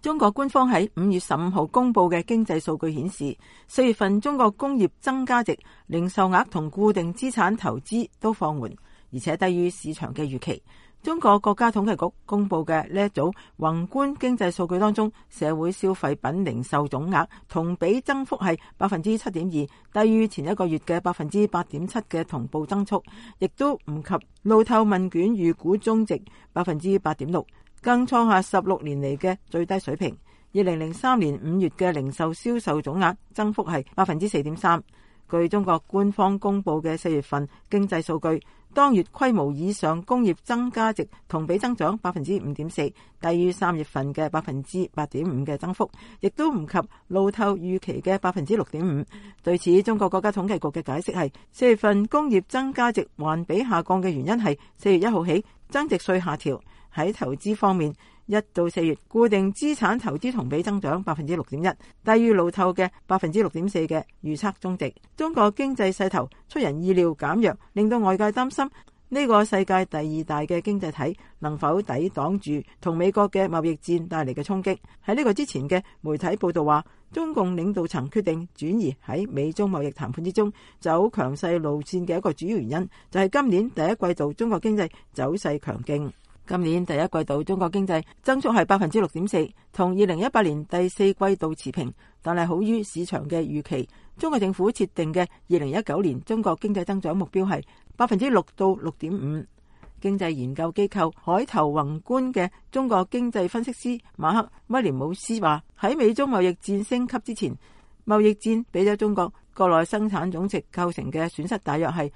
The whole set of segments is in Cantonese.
中國官方喺5月15號公布嘅經濟數據顯示，4月份中國工業增加值、零售額同固定資產投資都放緩，而且低於市場嘅預期。中國國家統計局公布嘅呢一組宏觀經濟數據當中，社會消費品零售總額同比增幅係 7.2%， 低於前一個月嘅 8.7% 嘅同步增速，亦都唔及路透問卷預估中值 8.6%， 更創下16年嚟嘅最低水平。2003年5月嘅零售銷售總額增幅係 4.3%。據中國官方公布嘅4月份經濟數據，當月規模以上工業增加值同比增長 5.4%， 低於3月份嘅 8.5% 嘅增幅，亦都唔及路透預期嘅 6.5%。對此，中國國家統計局嘅解釋係4月份工業增加值環比下降嘅原因係4月1號起增值稅下調。喺投資方面，1到4月固定資產投資同比增長 6.1%， 低於路透嘅 6.4% 嘅預測中值。中國經濟勢頭出人意料減弱，令到外界擔心呢個世界第2大嘅經濟體能否抵擋住同美國嘅貿易戰帶嚟嘅衝擊。喺呢個之前嘅媒體報道話，中共領導層決定轉移喺美中貿易談判之中走強勢路線嘅一個主要原因，就係今年第一季度中國經濟走勢強勁。今年第一季度中國經濟增速係 6.4%， 同2018年第4季度持平，但係好於市場嘅預期。中國政府設定嘅2019年中國經濟增長目標係 6% 到 6.5%。經濟研究機構海頭宏觀嘅中國經濟分析師馬克威廉姆斯話，喺美中貿易戰升級之前，貿易戰俾咗中國國內生產總值構成嘅損失大約係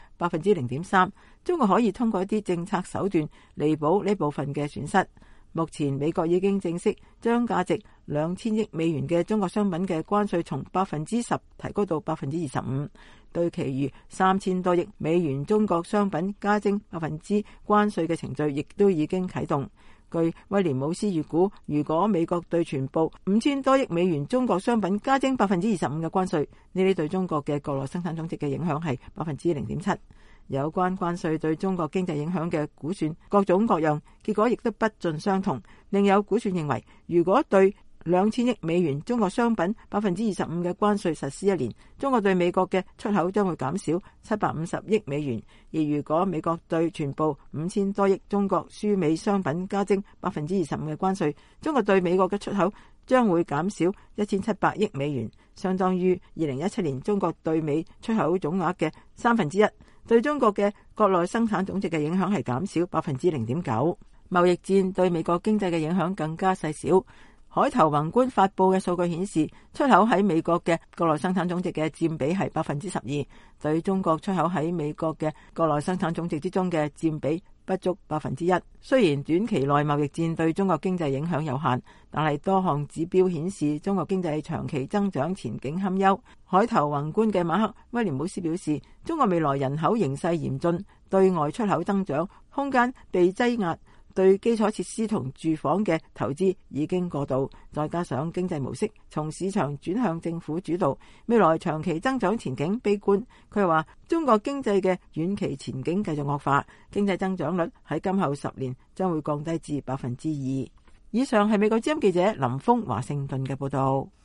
0.3%， 中國可以通過一啲政策手段彌補呢部分嘅損失。目前美國已經正式將價值2000億美元嘅中國商品嘅關稅從 10% 提高到 25%， 對其餘3000多億美元中國商品加徵 10% 關稅嘅程序亦都已經啟動。據威廉姆斯預估，如果美國對全部5000多億美元中國商品加徵 25% 嘅關稅，呢啲對中國嘅國內生產總值嘅影響係 0.7%。有關關稅對中國經濟影響嘅估算各種各樣，結果亦都不盡相同。另有估算認為，如果對2000億美元中國商品 25% 嘅關稅實施1年，中國對美國嘅出口將會減少750億美元。而如果美國對全部5000多億中國輸美商品加徵 25% 嘅關稅，中國對美國嘅出口將會減少1700億美元，相當於2017年中國對美出口總額嘅1/3。對中國嘅國內生產總值嘅影響係減少 0.9%。貿易戰對美國經濟嘅影響更加細小。海頭宏觀發佈嘅數據顯示，出口喺美國嘅國內生產總值嘅佔比係 12%， 對中國出口喺美國嘅國內生產總值之中嘅佔比不足 1%。雖然短期內貿易戰對中國經濟影響有限，但係多項指標顯示中國經濟長期增長前景堪憂。海頭宏觀嘅馬克威廉姆斯表示，中國未來人口形勢嚴峻，對外出口增長空間被擠壓，對基礎設施同住房嘅投資已經過度，再加上經濟模式從市場轉向政府主導，未來長期增長前景悲觀。佢話中國經濟嘅遠期前景繼續惡化，經濟增長率喺今後10年將會降低至 2%。以上係美國之音記者林峰華盛頓嘅報道。